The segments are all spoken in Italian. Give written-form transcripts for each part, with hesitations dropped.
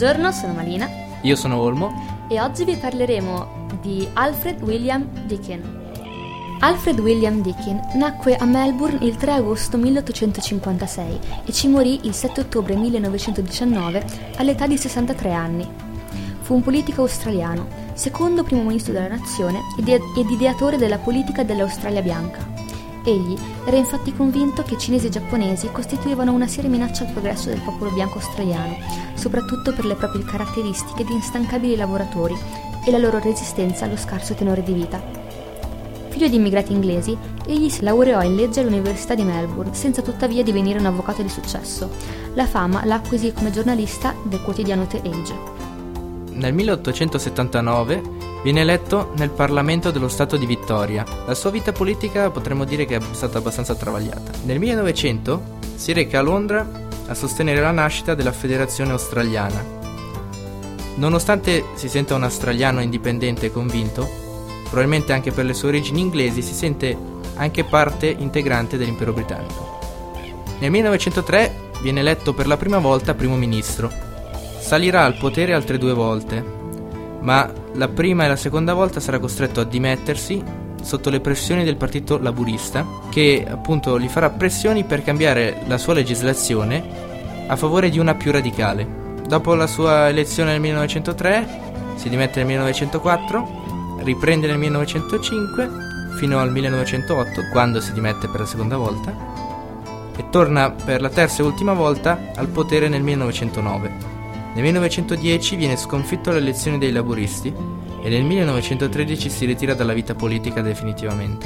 Buongiorno, sono Malina. Io sono Olmo. E oggi vi parleremo di Alfred William Deakin. Alfred William Deakin nacque a Melbourne il 3 agosto 1856 e ci morì il 7 ottobre 1919 all'età di 63 anni. Fu un politico australiano, secondo primo ministro della nazione ed ideatore della politica dell'Australia bianca. Egli era infatti convinto che cinesi e giapponesi costituivano una seria minaccia al progresso del popolo bianco australiano, soprattutto per le proprie caratteristiche di instancabili lavoratori e la loro resistenza allo scarso tenore di vita. Figlio di immigrati inglesi, egli si laureò in legge all'Università di Melbourne, senza tuttavia divenire un avvocato di successo. La fama la acquisì come giornalista del quotidiano The Age. Nel 1879 viene eletto nel Parlamento dello Stato di Vittoria. La sua vita politica potremmo dire che è stata abbastanza travagliata. Nel 1900 si reca a Londra a sostenere la nascita della Federazione Australiana. Nonostante si senta un australiano indipendente e convinto, probabilmente anche per le sue origini inglesi, si sente anche parte integrante dell'impero britannico. Nel 1903 viene eletto per la prima volta primo ministro. Salirà al potere altre 2 volte, ma la prima e la seconda volta sarà costretto a dimettersi sotto le pressioni del partito laburista, che appunto gli farà pressioni per cambiare la sua legislazione a favore di una più radicale. Dopo la sua elezione nel 1903 si dimette nel 1904, riprende nel 1905 fino al 1908, quando si dimette per la seconda volta, e torna per la terza e ultima volta al potere nel 1909. Nel 1910 viene sconfitto alle elezioni dei laburisti e nel 1913 si ritira dalla vita politica definitivamente.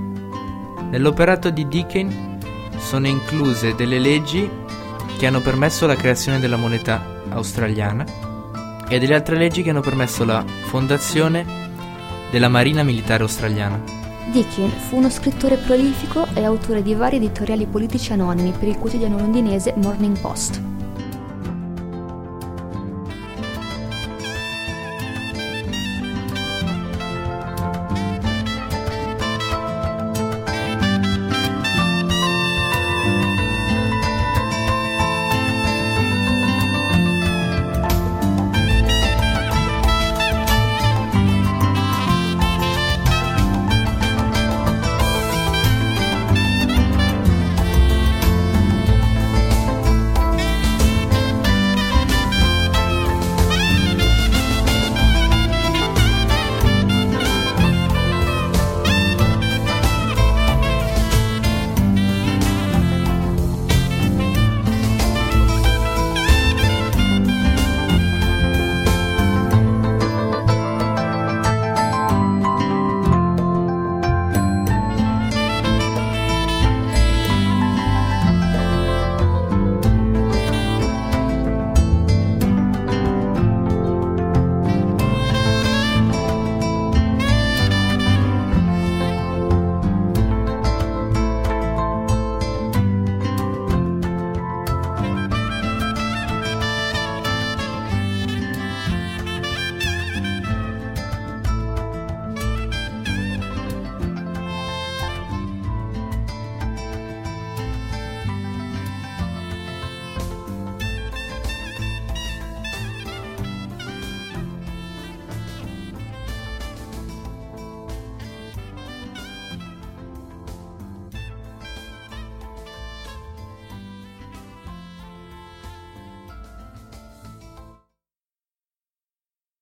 Nell'operato di Deakin sono incluse delle leggi che hanno permesso la creazione della moneta australiana e delle altre leggi che hanno permesso la fondazione della Marina Militare Australiana. Deakin fu uno scrittore prolifico e autore di vari editoriali politici anonimi per il quotidiano londinese Morning Post.